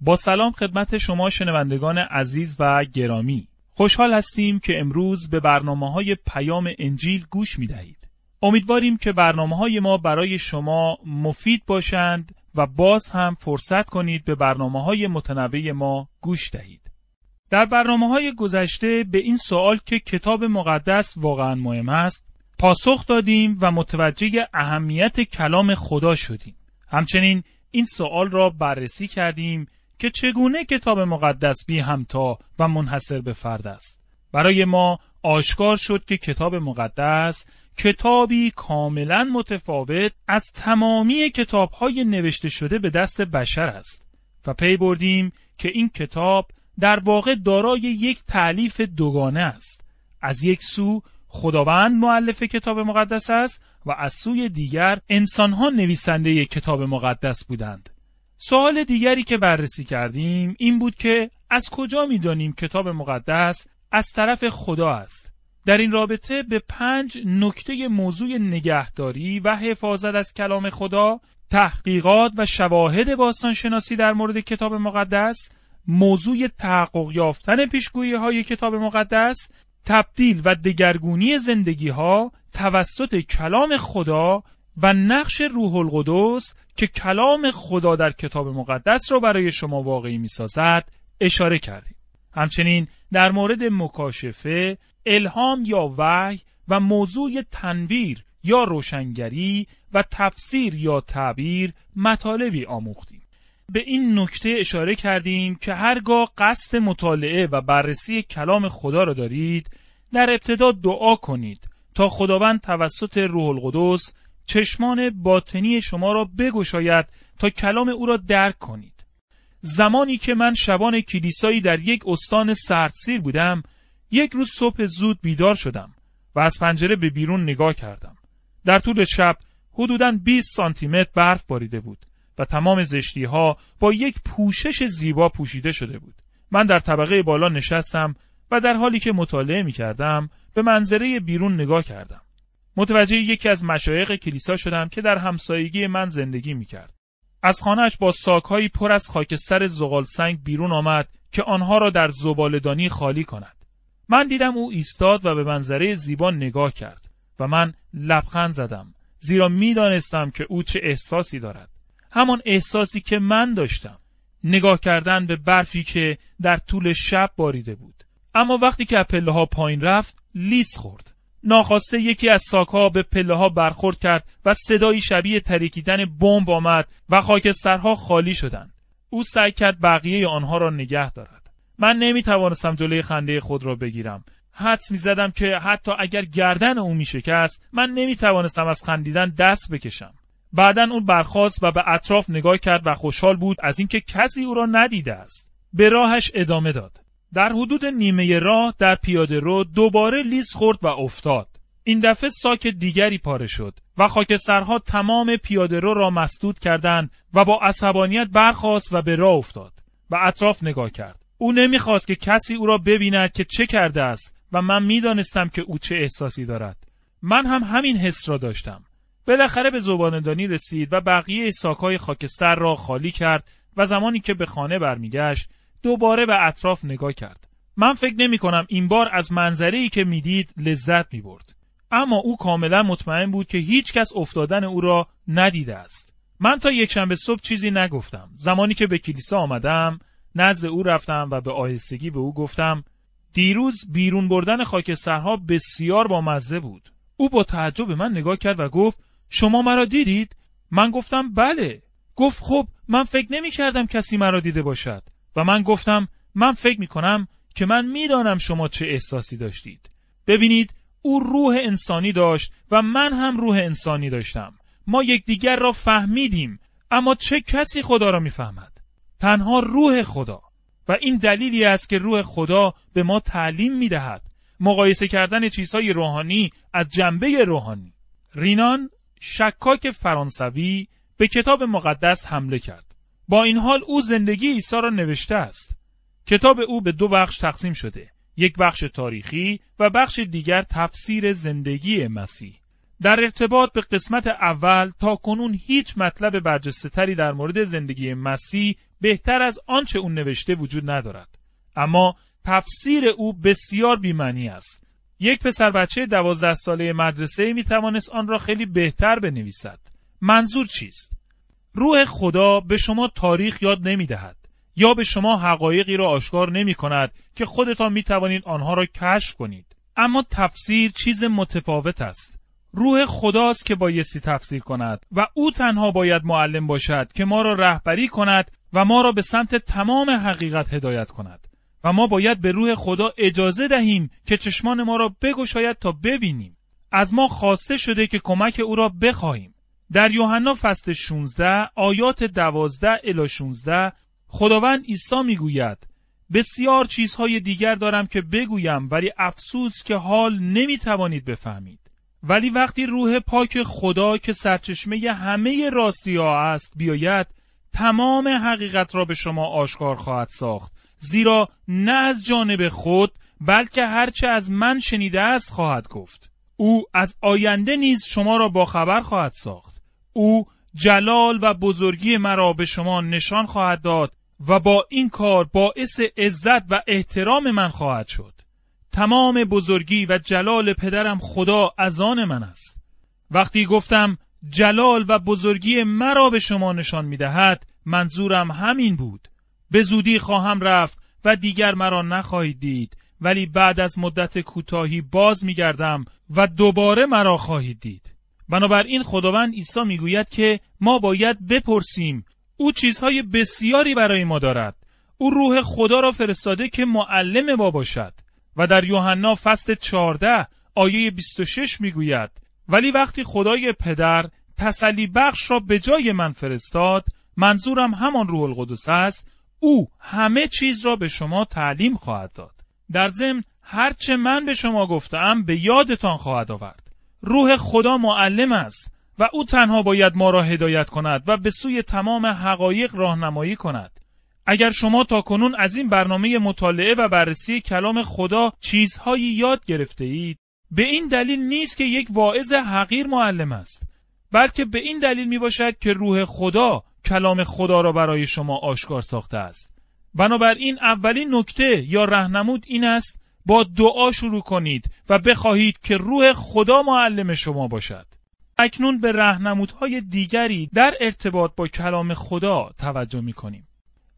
با سلام خدمت شما شنوندگان عزیز و گرامی. خوشحال هستیم که امروز به برنامه‌های پیام انجیل گوش می‌دهید. امیدواریم که برنامه‌های ما برای شما مفید باشند و باز هم فرصت کنید به برنامه‌های متنوع ما گوش دهید. در برنامه‌های گذشته به این سوال که کتاب مقدس واقعاً مهم است، پاسخ دادیم و متوجه اهمیت کلام خدا شدیم. همچنین این سوال را بررسی کردیم که چگونه کتاب مقدس بی همتا و منحصر به فرد است. برای ما آشکار شد که کتاب مقدس کتابی کاملا متفاوت از تمامی کتاب‌های نوشته شده به دست بشر است و پی بردیم که این کتاب در واقع دارای یک تألیف دوگانه است. از یک سو خداوند مؤلف کتاب مقدس است و از سوی دیگر انسان‌ها نویسنده کتاب مقدس بودند. سوال دیگری که بررسی کردیم این بود که از کجا می‌دانیم کتاب مقدس از طرف خدا است؟ در این رابطه به 5 نکته موضوع نگهداری و حفاظت از کلام خدا، تحقیقات و شواهد باستانشناسی در مورد کتاب مقدس، موضوع تحقق یافتن پیشگویی‌های کتاب مقدس، تبدیل و دگرگونی زندگی‌ها توسط کلام خدا و نقش روح القدس که کلام خدا در کتاب مقدس را برای شما واقعی می‌سازد اشاره کردیم. همچنین در مورد مکاشفه، الهام یا وحی و موضوع تنویر یا روشنگری و تفسیر یا تعبیر مطالبی آموختیم. به این نکته اشاره کردیم که هرگاه قصد مطالعه و بررسی کلام خدا را دارید، در ابتدا دعا کنید تا خداوند توسط روح القدس چشمان باطنی شما را بگشاید تا کلام او را درک کنید. زمانی که من شبان کلیسایی در یک استان سردسیر بودم، یک روز صبح زود بیدار شدم و از پنجره به بیرون نگاه کردم. در طول شب حدوداً 20 سانتی متر برف باریده بود و تمام زشتی‌ها با یک پوشش زیبا پوشیده شده بود. من در طبقه بالا نشستم و در حالی که مطالعه می‌کردم به منظره بیرون نگاه کردم. متوجه یکی از مشایخ کلیسا شدم که در همسایگی من زندگی می‌کرد. از خانه‌اش با ساک‌هایی پر از خاکستر زغالسنگ بیرون آمد که آنها را در زباله‌دانی خالی کند. من دیدم او ایستاد و به منظره زیبا نگاه کرد و من لبخند زدم، زیرا می‌دانستم که او چه احساسی دارد. همان احساسی که من داشتم، نگاه کردن به برفی که در طول شب باریده بود. اما وقتی که از پله‌ها پایین رفت، لیز خورد. ناخواسته یکی از ساک‌ها به پله‌ها برخورد کرد و صدایی شبیه ترکیدن بمب آمد و خاکسترها خالی شدند. او سعی کرد بقیه آنها را نگه دارد. من نمی‌توانستم جلوی خنده خود را بگیرم. حدس می‌زدم که حتی اگر گردن او می‌شکست، من نمی‌توانستم از خندیدن دست بکشم. بعداً او برخاست و به اطراف نگاه کرد و خوشحال بود از اینکه کسی او را ندیده است. به راهش ادامه داد. در حدود نیمه راه در پیاده رو دوباره لیز خورد و افتاد. این دفعه ساک دیگری پاره شد و خاکسترها تمام پیاده رو را مسدود کردند و با عصبانیت برخاست و به راه افتاد و اطراف نگاه کرد. او نمیخواست که کسی او را ببیند که چه کرده است و من میدانستم که او چه احساسی دارد. من هم همین حس را داشتم. بالاخره به زباله‌دانی رسید و بقیه ساک‌های خاکستر را خالی کرد و زمانی که به خانه برمیگشت دوباره به اطراف نگاه کرد. من فکر نمی‌کنم این بار از منظره‌ای که می‌دید لذت می‌برد. اما او کاملا مطمئن بود که هیچ کس افتادن او را ندیده است. من تا یکشنبه صبح چیزی نگفتم. زمانی که به کلیسا آمدم، نزد او رفتم و به آهستگی به او گفتم دیروز بیرون بردن خاکسترها بسیار بامزه بود. او با تعجب به من نگاه کرد و گفت شما مرا دیدید؟ من گفتم بله. گفت خب من فکر نمی‌کردم کسی مرا دیده باشد. و من گفتم من فکر می‌کنم که من می‌دانم شما چه احساسی داشتید. ببینید او روح انسانی داشت و من هم روح انسانی داشتم. ما یکدیگر را فهمیدیم، اما چه کسی خدا را می‌فهمد؟ تنها روح خدا. و این دلیلی است که روح خدا به ما تعلیم می‌دهد مقایسه کردن چیزهای روحانی از جنبه روحانی. رینان شکاک فرانسوی به کتاب مقدس حمله کرد. با این حال او زندگی عیسی را نوشته است. کتاب او به 2 بخش تقسیم شده. یک بخش تاریخی و بخش دیگر تفسیر زندگی مسیح. در ارتباط به قسمت اول تا کنون هیچ مطلب برجسته‌تری در مورد زندگی مسیح بهتر از آنچه اون نوشته وجود ندارد. اما تفسیر او بسیار بی‌معنی است. یک پسر بچه 12 ساله مدرسه‌ای می‌توانست آن را خیلی بهتر بنویسد. منظور چیست؟ روح خدا به شما تاریخ یاد نمی‌دهد یا به شما حقایقی را آشکار نمی‌کند که خودتان می‌توانید آنها را کشف کنید. اما تفسیر چیز متفاوت است. روح خداست که بایستی تفسیر کند و او تنها باید معلم باشد که ما را رهبری کند و ما را به سمت تمام حقیقت هدایت کند و ما باید به روح خدا اجازه دهیم که چشمان ما را بگشاید تا ببینیم. از ما خواسته شده که کمک او را بخواهیم. در یوحنا فصل 16 آیات 12 الی 16 خداوند عیسی میگوید بسیار چیزهای دیگر دارم که بگویم ولی افسوس که حال نمیتوانید بفهمید. ولی وقتی روح پاک خدا که سرچشمه همه راستی ها است بیاید تمام حقیقت را به شما آشکار خواهد ساخت، زیرا نه از جانب خود بلکه هرچه از من شنیده است خواهد گفت. او از آینده نیز شما را باخبر خواهد ساخت. او جلال و بزرگی مرا به شما نشان خواهد داد و با این کار باعث عزت و احترام من خواهد شد. تمام بزرگی و جلال پدرم خدا از آن من است. وقتی گفتم جلال و بزرگی مرا به شما نشان می‌دهد، منظورم همین بود. به زودی خواهم رفت و دیگر مرا نخواهید دید، ولی بعد از مدت کوتاهی باز می‌گردم و دوباره مرا خواهید دید. بنابراین خداوند عیسی میگوید که ما باید بپرسیم. او چیزهای بسیاری برای ما دارد. او روح خدا را فرستاده که معلم ما باشد. و در یوحنا فصل 14 آیه 26 میگوید ولی وقتی خدای پدر تسلی بخش را به جای من فرستاد، منظورم همان روح القدس است، او همه چیز را به شما تعلیم خواهد داد. در ضمن هرچه من به شما گفتم به یادتان خواهد آورد. روح خدا معلم است و او تنها باید ما را هدایت کند و به سوی تمام حقایق راهنمایی کند. اگر شما تا کنون از این برنامه مطالعه و بررسی کلام خدا چیزهایی یاد گرفته اید، به این دلیل نیست که یک واعظ حقیر معلم است، بلکه به این دلیل می باشد که روح خدا کلام خدا را برای شما آشکار ساخته است. بنابراین اولین نکته یا راهنمود این است با دعا شروع کنید و بخواهید که روح خدا معلم شما باشد. اکنون به راهنمودهای دیگری در ارتباط با کلام خدا توجه می کنیم.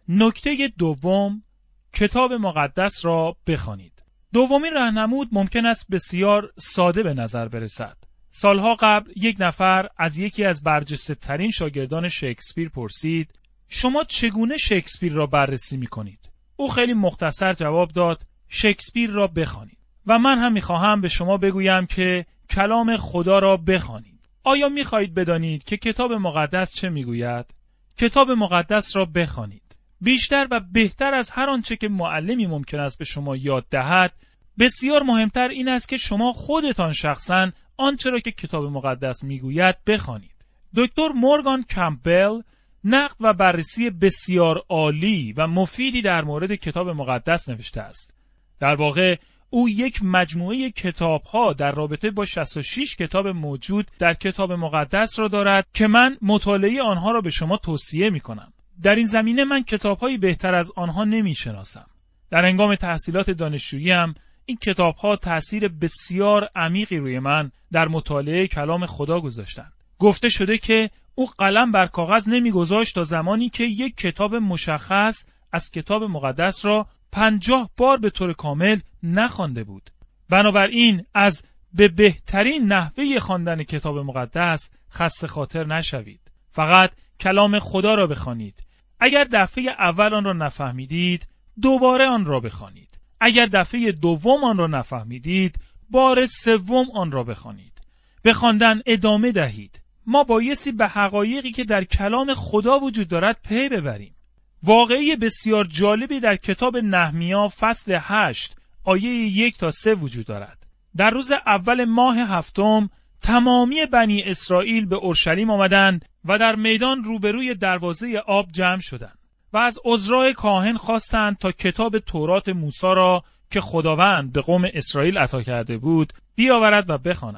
نکته دوم، کتاب مقدس را بخوانید. دومین راهنمود ممکن است بسیار ساده به نظر برسد. سالها قبل یک نفر از یکی از برجسته‌ترین شاگردان شکسپیر پرسید شما چگونه شکسپیر را بررسی می‌کنید؟ او خیلی مختصر جواب داد شکسپیر را بخوانید. و من هم می‌خواهم به شما بگویم که کلام خدا را بخوانید. آیا می‌خواهید بدانید که کتاب مقدس چه می‌گوید؟ کتاب مقدس را بخوانید. بیشتر و بهتر از هر آنچه که معلمی ممکن است به شما یاد دهد، بسیار مهمتر این است که شما خودتان شخصاً آنچه را که کتاب مقدس میگوید بخوانید. دکتر مورگان کمپبل نقد و بررسی بسیار عالی و مفیدی در مورد کتاب مقدس نوشته است. در واقع او یک مجموعه کتاب‌ها در رابطه با 66 کتاب موجود در کتاب مقدس را دارد که من مطالعه آنها را به شما توصیه می‌کنم. در این زمینه من کتاب‌های بهتر از آنها نمی‌شناسم. در هنگام تحصیلات دانشجویی هم این کتاب‌ها تأثیر بسیار عمیقی روی من در مطالعه کلام خدا گذاشتند. گفته شده که او قلم بر کاغذ نمی‌گذاشت تا زمانی که یک کتاب مشخص از کتاب مقدس را 50 بار به طور کامل نخوانده بود. بنابراین از به بهترین نحوه خواندن کتاب مقدس خسته خاطر نشوید. فقط کلام خدا را بخوانید. اگر دفعه اول آن را نفهمیدید، دوباره آن را بخوانید. اگر دفعه دوم آن را نفهمیدید، بار سوم آن را بخوانید. به خواندن ادامه دهید. ما بایستی به حقایقی که در کلام خدا وجود دارد پی ببریم. واقعی بسیار جالبی در کتاب نحمیا فصل 8 آیه 1 تا 3 وجود دارد. در روز اول ماه هفتم تمامی بنی اسرائیل به اورشلیم آمدند و در میدان روبروی دروازه آب جمع شدند و از عزرا کاهن خواستند تا کتاب تورات موسی را که خداوند به قوم اسرائیل عطا کرده بود بیاورد و بخواند.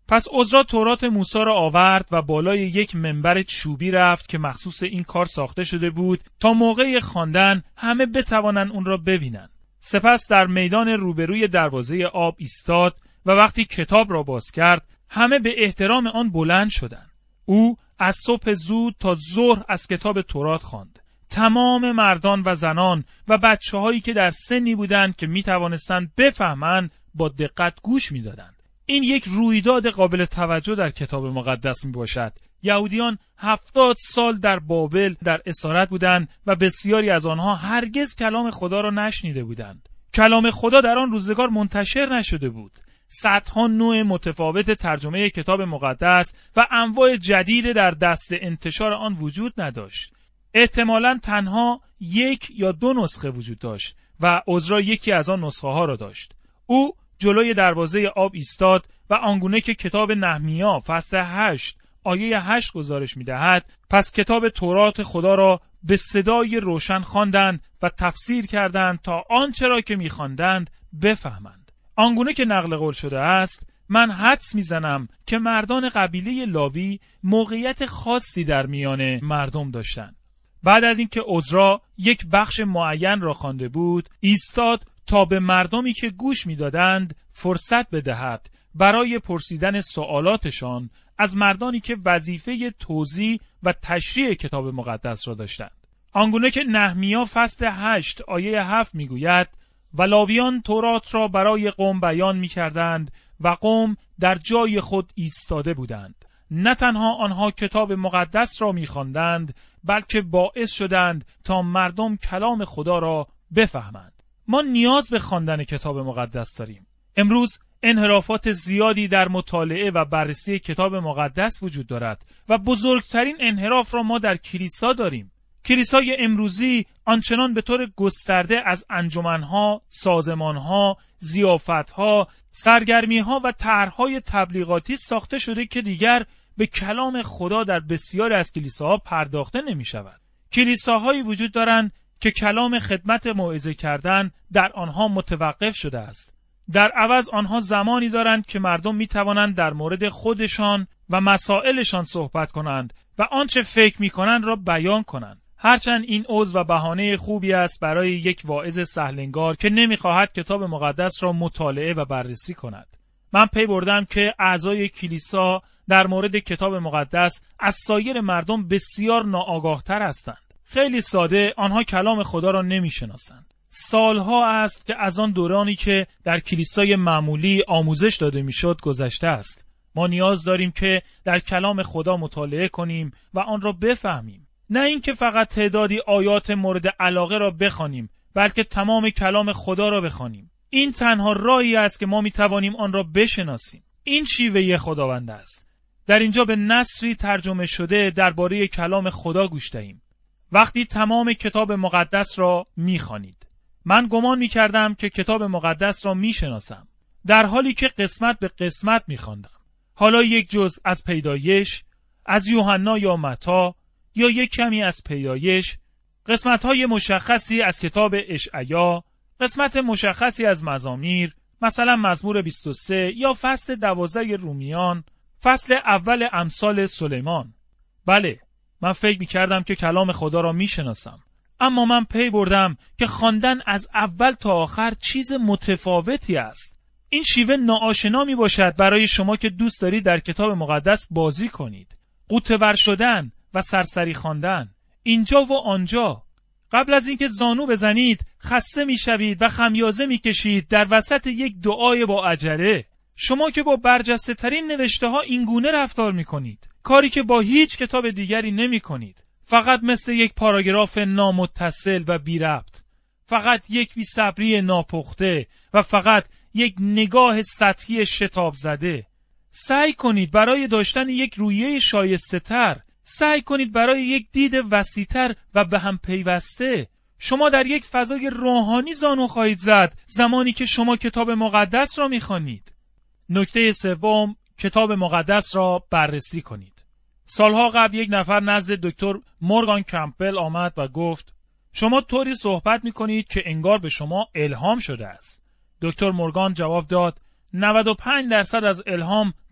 پس عزرا تورات موسی را آورد و بالای یک منبر چوبی رفت که مخصوص این کار ساخته شده بود تا موقع خواندن همه بتوانند اون را ببینند. سپس در میدان روبروی دروازه آب ایستاد و وقتی کتاب را باز کرد همه به احترام آن بلند شدند. او از صبح زود تا ظهر از کتاب تورات خواند. تمام مردان و زنان و بچه‌هایی که در سنی بودند که می‌توانستند بفهمند با دقت گوش می‌دادند. این یک رویداد قابل توجه در کتاب مقدس میباشد. یهودیان 70 سال در بابل در اسارت بودند و بسیاری از آنها هرگز کلام خدا را نشنیده بودند. کلام خدا در آن روزگار منتشر نشده بود. صدها نوع متفاوت ترجمه کتاب مقدس و انواع جدید در دست انتشار آن وجود نداشت. احتمالاً تنها 1 یا 2 نسخه وجود داشت و عزرا یکی از آن نسخه ها را داشت. او جلوی دروازه آب ایستاد و آنگونه که کتاب نهمیا فصل 8 آیه 8 گزارش می‌دهد، پس کتاب تورات خدا را به صدای روشن خواندند و تفسیر کردند تا آنچه را که می‌خواندند بفهمند. آنگونه که نقل قول شده است، من حدس می‌زنم که مردان قبیله لاوی موقعیت خاصی در میان مردم داشتند. بعد از اینکه عزرا یک بخش معین را خوانده بود، ایستاد تا به مردمی که گوش می‌دادند فرصت بدهد برای پرسیدن سوالاتشان از مردانی که وظیفه توضیح و تشریح کتاب مقدس را داشتند. آنگونه که نهمیا فصل 8 آیه 7 میگوید و لاویان تورات را برای قوم بیان می‌کردند و قوم در جای خود ایستاده بودند. نه تنها آنها کتاب مقدس را می‌خواندند، بلکه باعث شدند تا مردم کلام خدا را بفهمند. ما نیاز به خواندن کتاب مقدس داریم. امروز انحرافات زیادی در مطالعه و بررسی کتاب مقدس وجود دارد و بزرگترین انحراف را ما در کلیسا داریم. کلیسای امروزی آنچنان به طور گسترده از انجمنها، سازمانها، ضیافتها، سرگرمیها و طرحهای تبلیغاتی ساخته شده که دیگر به کلام خدا در بسیاری از کلیساها پرداخته نمی شود. کلیساهایی وجود دارند که کلام خدمت موعظه کردن در آنها متوقف شده است. در عوض آنها زمانی دارند که مردم می توانند در مورد خودشان و مسائلشان صحبت کنند و آنچه فکر می کنند را بیان کنند. هرچند این عذر و بهانه خوبی است برای یک واعظ سهلنگار که نمی خواهد کتاب مقدس را مطالعه و بررسی کند. من پی بردم که اعضای کلیسا در مورد کتاب مقدس از سایر مردم بسیار ناآگاهتر هستند. خیلی ساده آنها کلام خدا را نمی‌شناسند. سالها است که از آن دورانی که در کلیسای معمولی آموزش داده میشد گذشته است. ما نیاز داریم که در کلام خدا مطالعه کنیم و آن را بفهمیم. نه اینکه فقط تعدادی آیات مورد علاقه را بخوانیم، بلکه تمام کلام خدا را بخوانیم. این تنها راهی است که ما میتوانیم آن را بشناسیم. این شیوه خداوند است. در اینجا به نثری ترجمه شده درباره کلام خدا گوش دهیم. وقتی تمام کتاب مقدس را میخوانید. من گمان میکردم که کتاب مقدس را میشناسم، در حالی که قسمت به قسمت میخواندم. حالا یک جزء از پیدایش، از یوحنا یا متی، یا یک کمی از پیدایش، قسمت‌های مشخصی از کتاب اشعیا، قسمت مشخصی از مزامیر، مثلا مزمور 23 یا فصل 12 رومیان، فصل اول امثال سلیمان. بله، من فکر می‌کردم که کلام خدا را می‌شناسم، اما من پی بردم که خواندن از اول تا آخر چیز متفاوتی است. این شیوه ناآشنا میباشد برای شما که دوست دارید در کتاب مقدس بازی کنید، غوطه‌ور شدن و سرسری خواندن اینجا و آنجا. قبل از اینکه زانو بزنید خسته میشوید و خمیازه میکشید در وسط یک دعای با عجله. شما که با برجسته ترین نوشته ها اینگونه رفتار میکنید، کاری که با هیچ کتاب دیگری نمیکنید. فقط مثل یک پاراگراف نامتصل و بی ربط، فقط یک بی‌صبری ناپخته و فقط یک نگاه سطحی شتاب زده. سعی کنید برای داشتن یک رویه شایسته تر، سعی کنید برای یک دید وسیع‌تر و به هم پیوسته. شما در یک فضای روحانی زانو خواهید زد زمانی که شما کتاب مقدس را می‌خوانید. نکته سوم، کتاب مقدس را بررسی کنید. سالها قبل یک نفر نزد دکتر مورگان کمپبل آمد و گفت: شما طوری صحبت می‌کنید که انگار به شما الهام شده است. دکتر مورگان جواب داد: 95% از الهام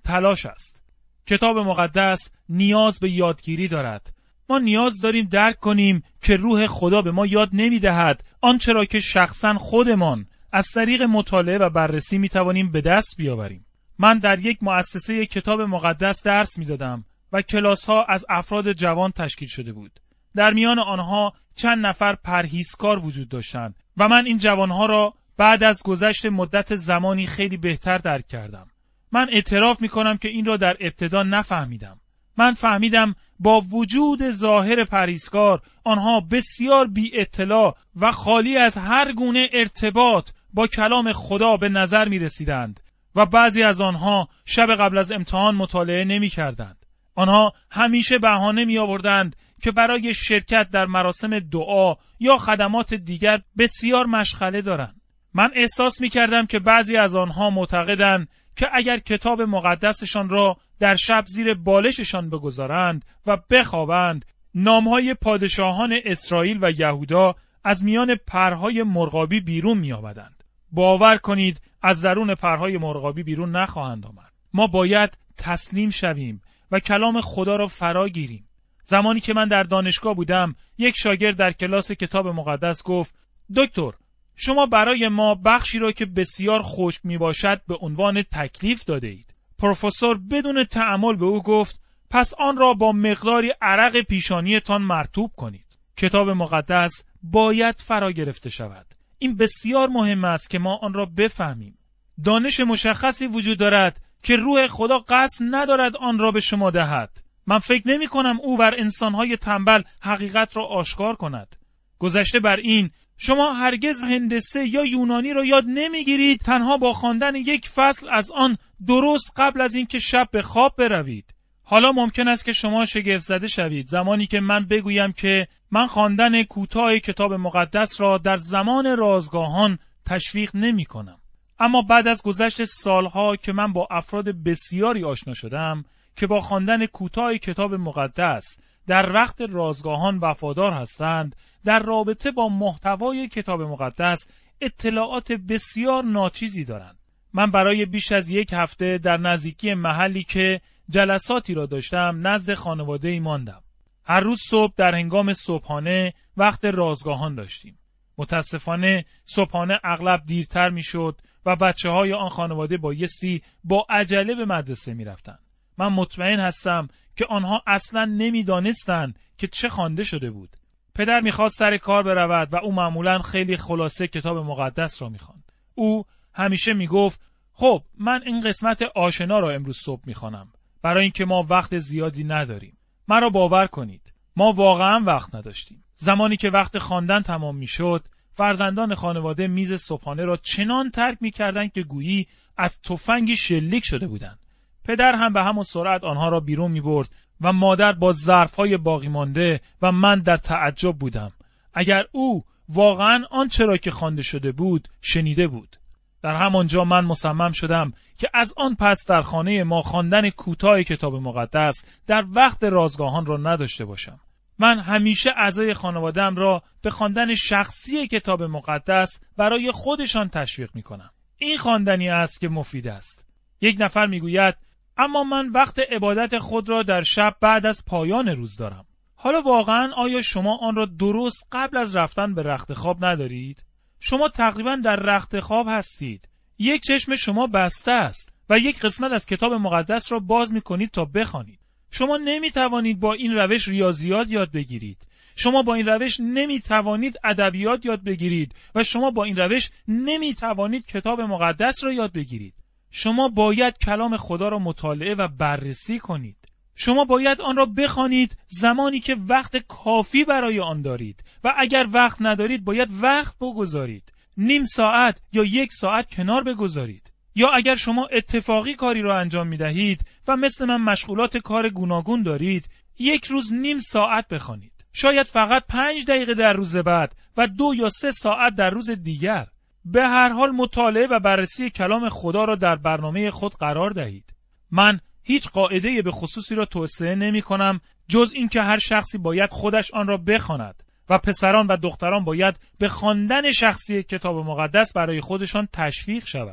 تلاش است. کتاب مقدس نیاز به یادگیری دارد. ما نیاز داریم درک کنیم که روح خدا به ما یاد نمی‌دهد آنچه را که شخصاً خودمان از طریق مطالعه و بررسی می‌توانیم به دست بیاوریم. من در یک مؤسسه کتاب مقدس درس می‌دادم و کلاس‌ها از افراد جوان تشکیل شده بود. در میان آنها چند نفر پرهیزکار وجود داشتند و من این جوانها را بعد از گذشت مدت زمانی خیلی بهتر درک کردم. من اعتراف می‌کنم که این را در ابتدا نفهمیدم. من فهمیدم با وجود ظاهر پرهیزکار آنها بسیار بی اطلاع و خالی از هر گونه ارتباط با کلام خدا به نظر می رسیدند و بعضی از آنها شب قبل از امتحان مطالعه نمی کردند. آنها همیشه بهانه می آوردند که برای شرکت در مراسم دعا یا خدمات دیگر بسیار مشغله دارند. من احساس می کردم که بعضی از آنها معتقدند که اگر کتاب مقدسشان را در شب زیر بالششان بگذارند و بخوابند، نامهای پادشاهان اسرائیل و یهودا از میان پرهای مرغابی بیرون می آمدند. باور کنید از درون پرهای مرغابی بیرون نخواهند آمد. ما باید تسلیم شویم و کلام خدا را فرا گیریم. زمانی که من در دانشگاه بودم، یک شاگرد در کلاس کتاب مقدس گفت: دکتر، شما برای ما بخشی را که بسیار خشک می باشد به عنوان تکلیف داده اید. پروفسور بدون تأمل به او گفت: پس آن را با مقداری عرق پیشانیتان مرطوب کنید. کتاب مقدس باید فرا گرفته شود. این بسیار مهم است که ما آن را بفهمیم. دانش مشخصی وجود دارد که روح خدا قصد ندارد آن را به شما دهد. من فکر نمی کنم او بر انسانهای تنبل حقیقت را آشکار کند. گذشته بر این، شما هرگز هندسه یا یونانی را یاد نمیگیرید تنها با خواندن یک فصل از آن درست قبل از اینکه شب به خواب بروید. حالا ممکن است که شما شگفت زده شوید زمانی که من بگویم که من خواندن کوتاه کتاب مقدس را در زمان رازگاهان تشویق نمی کنم. اما بعد از گذشت سالها که من با افراد بسیاری آشنا شدم که با خواندن کوتاه کتاب مقدس در وقت رازگاهان وفادار هستند، در رابطه با محتوای کتاب مقدس اطلاعات بسیار ناچیزی دارند. من برای بیش از یک هفته در نزدیکی محلی که جلساتی را داشتم نزد خانواده‌ای ماندم. هر روز صبح در هنگام صبحانه وقت رازگاهان داشتیم. متاسفانه صبحانه اغلب دیرتر میشد و بچه‌های آن خانواده بایستی با عجله به مدرسه می‌رفتند. من مطمئن هستم که آنها اصلاً نمی‌دانستند که چه خوانده شده بود. پدر می‌خواست سر کار برود و او معمولاً خیلی خلاصه کتاب مقدس را می‌خواند. او همیشه می‌گفت: خب من این قسمت آشنا را امروز صبح می‌خوانم، برای اینکه ما وقت زیادی نداریم. مرا باور کنید، ما واقعاً وقت نداشتیم. زمانی که وقت خواندن تمام می‌شد، فرزندان خانواده میز صبحانه را چنان ترک می‌کردند که گویی از تفنگی شلیک شده بودند. پدر هم به همون سرعت آنها را بیرون می‌برد و مادر با ظرف‌های باقی مانده و من در تعجب بودم. اگر او واقعاً آنچه را که خوانده شده بود شنیده بود. در همانجا من مصمم شدم که از آن پس در خانه ما خواندن کوتاه کتاب مقدس در وقت رازگاهان را نداشته باشم. من همیشه اعضای خانواده‌ام را به خواندن شخصی کتاب مقدس برای خودشان تشویق می‌کنم. این خواندنی است که مفید است. یک نفر می‌گوید: اما من وقت عبادت خود را در شب بعد از پایان روز دارم. حالا واقعاً آیا شما آن را درست قبل از رفتن به رخت خواب ندارید؟ شما تقریباً در رخت خواب هستید. یک چشم شما بسته است و یک قسمت از کتاب مقدس را باز می‌کنید تا بخوانید. شما نمی‌توانید با این روش ریاضیات یاد بگیرید. شما با این روش نمی‌توانید ادبیات یاد بگیرید و شما با این روش نمی‌توانید کتاب مقدس را یاد بگیرید. شما باید کلام خدا را مطالعه و بررسی کنید. شما باید آن را بخوانید زمانی که وقت کافی برای آن دارید و اگر وقت ندارید باید وقت بگذارید. نیم ساعت یا یک ساعت کنار بگذارید. یا اگر شما اتفاقی کاری را انجام می دهید و مثل من مشغولات کار گوناگون دارید، یک روز نیم ساعت بخوانید. شاید فقط 5 دقیقه در روز بعد و 2 یا 3 ساعت در روز دیگر. به هر حال مطالعه و بررسی کلام خدا را در برنامه خود قرار دهید. من هیچ قاعده به خصوصی را توصیه نمی کنم جز اینکه هر شخصی باید خودش آن را بخواند و پسران و دختران باید به خواندن شخصی کتاب مقدس برای خودشان تشویق شوند.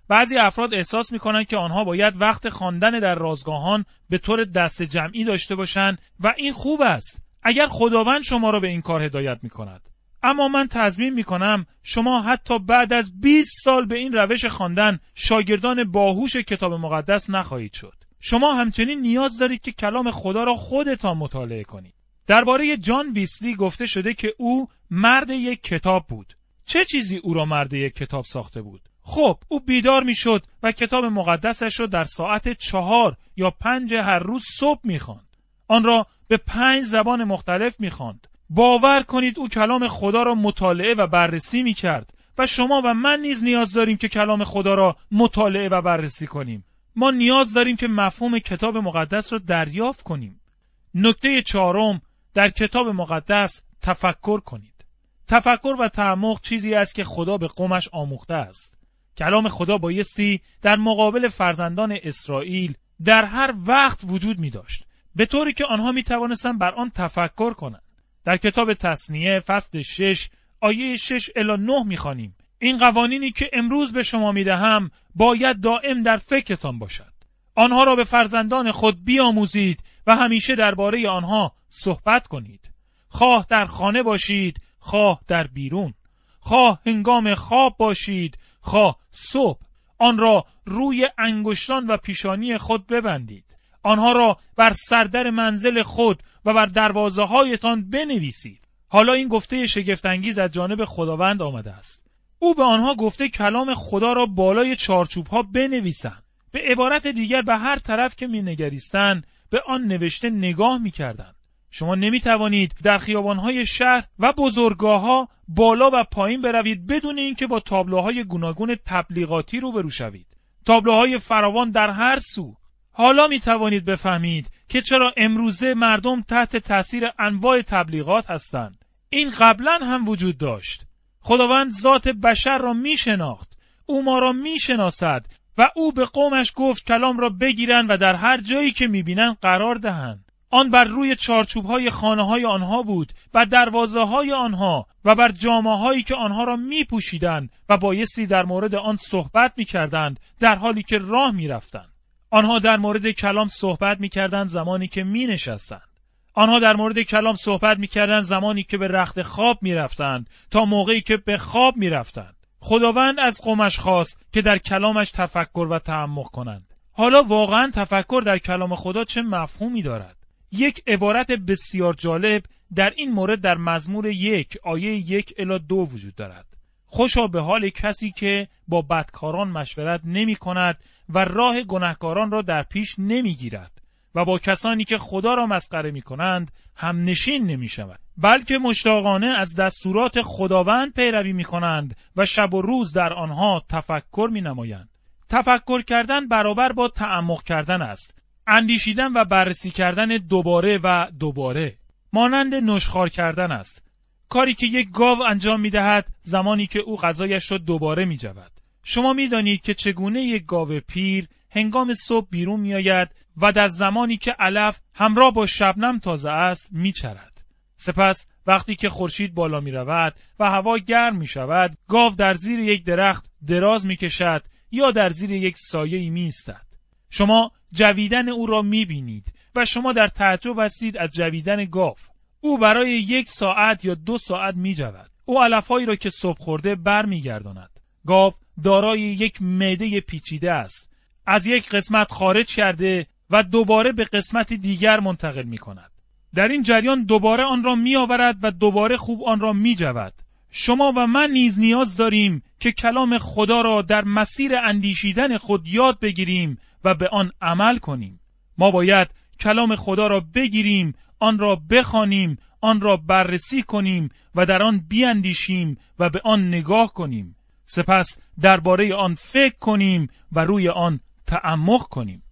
بعضی افراد احساس میکنن که آنها باید وقت خواندن در رازگاهان به طور دست جمعی داشته باشند و این خوب است اگر خداوند شما را به این کار هدایت میکند. اما من تضمین میکنم شما حتی بعد از 20 سال به این روش خواندن شاگردان باهوش کتاب مقدس نخواهید شد. شما همچنین نیاز دارید که کلام خدا را خودتان مطالعه کنید. درباره جان ویسلی گفته شده که او مرد یک کتاب بود. چه چیزی او را مرد یک کتاب ساخته بود؟ خب او بیدار میشد و کتاب مقدسش را در ساعت 4 یا 5 هر روز صبح میخواند. آن را به 5 زبان مختلف میخواند. باور کنید او کلام خدا را مطالعه و بررسی میکرد و شما و من نیز نیاز داریم که کلام خدا را مطالعه و بررسی کنیم. ما نیاز داریم که مفهوم کتاب مقدس را دریافت کنیم. نکته 4 در کتاب مقدس تفکر کنید. تفکر و تعمق چیزی است که خدا به قومش آموخته است. کلام خدا بایستی در مقابل فرزندان اسرائیل در هر وقت وجود می داشت، به طوری که آنها می توانستند بر آن تفکر کنند. در کتاب تثنیه فصل 6 آیه 6 الی 9 می خوانیم: این قوانینی که امروز به شما می دهم باید دائم در فکرتان باشد. آنها را به فرزندان خود بیاموزید و همیشه درباره آنها صحبت کنید. خواه در خانه باشید، خواه در بیرون، خواه هنگام خواب باشید، خواه صبح. آن را روی انگشتان و پیشانی خود ببندید. آنها را بر سردر منزل خود و بر دروازه هایتان بنویسید. حالا این گفته شگفت‌انگیز از جانب خداوند آمده است. او به آنها گفته کلام خدا را بالای چارچوب ها بنویسند. به عبارت دیگر به هر طرف که می نگریستند به آن نوشته نگاه می کردند. شما نمی توانید در خیابان‌های شهر و بزرگاه‌ها بالا و پایین بروید بدون اینکه با تابلوهای گوناگون تبلیغاتی روبرو شوید. تابلوهای فراوان در هر سو. حالا می توانید بفهمید که چرا امروزه مردم تحت تأثیر انواع تبلیغات هستند. این قبلا هم وجود داشت. خداوند ذات بشر را می شناخت. او ما را می شناسد و او به قومش گفت کلام را بگیرند و در هر جایی که می بینند قرار دهند. آن بر روی چارچوب‌های خانه‌های آنها بود، بر دروازه‌های آنها و بر جامه‌هایی که آنها را می‌پوشیدند و بایستی در مورد آن صحبت می‌کردند در حالی که راه می‌رفتند. آنها در مورد کلام صحبت می‌کردند زمانی که می‌نشستند. آنها در مورد کلام صحبت می‌کردند زمانی که به رخت خواب می‌رفتند تا موقعی که به خواب می‌رفتند. خداوند از قومش خواست که در کلامش تفکر و تعمق کنند. حالا واقعاً تفکر در کلام خدا چه مفهومی دارد؟ یک عبارت بسیار جالب در این مورد در مزمور 1 آیه 1 الی 2 وجود دارد. خوشا به حال کسی که با بدکاران مشورت نمی کند و راه گناهکاران را در پیش نمی گیرد و با کسانی که خدا را مسخره می کنند هم نشین نمی شود، بلکه مشتاقانه از دستورات خداوند پیروی می کنند و شب و روز در آنها تفکر می نمایند. تفکر کردن برابر با تعمق کردن است. اندیشیدن و بررسی کردن دوباره و دوباره مانند نشخوار کردن است. کاری که یک گاو انجام می‌دهد زمانی که او غذایش را دوباره می‌جود. شما می‌دانید که چگونه یک گاو پیر هنگام صبح بیرون می‌آید و در زمانی که علف همراه با شبنم تازه است می‌چرد. سپس وقتی که خورشید بالا می‌رود و هوا گرم می‌شود، گاو در زیر یک درخت دراز می‌کشد یا در زیر یک سایه‌ای می‌ایستد. شما جویدن او را می‌بینید و شما در تعجب هستید از جویدن گاو. او برای 1 ساعت یا 2 ساعت می‌جود. او علف‌هایی را که صبح خورده برمیگرداند. گاو دارای یک معده پیچیده است. از یک قسمت خارج کرده و دوباره به قسمت دیگر منتقل می‌کند. در این جریان دوباره آن را می‌آورد و دوباره خوب آن را می‌جود. شما و من نیز نیاز داریم که کلام خدا را در مسیر اندیشیدن خود یاد بگیریم و به آن عمل کنیم. ما باید کلام خدا را بگیریم، آن را بخوانیم، آن را بررسی کنیم و در آن بیاندیشیم و به آن نگاه کنیم. سپس درباره آن فکر کنیم و روی آن تعمق کنیم.